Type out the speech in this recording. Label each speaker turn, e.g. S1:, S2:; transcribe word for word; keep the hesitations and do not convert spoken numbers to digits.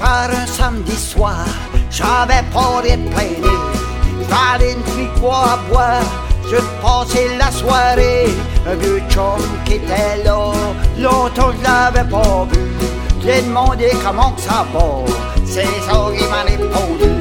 S1: soir, un samedi soir, j'avais pas d'être plaigné. J'allais une fricoire à boire, je passais la soirée. Un vieux chum qui était là, longtemps je l'avais pas vu. J'ai demandé comment que ça va, c'est ça qui m'a répondu.